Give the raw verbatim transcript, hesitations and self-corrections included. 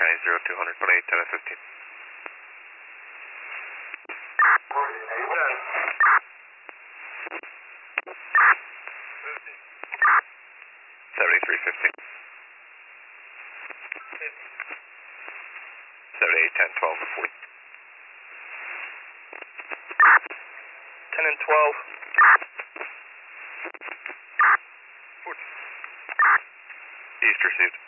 County zero two hundred, code eight, ten and fifteen. seventy-three fifteen. seventy-eight ten twelve forty. ten and twelve. forty. East received.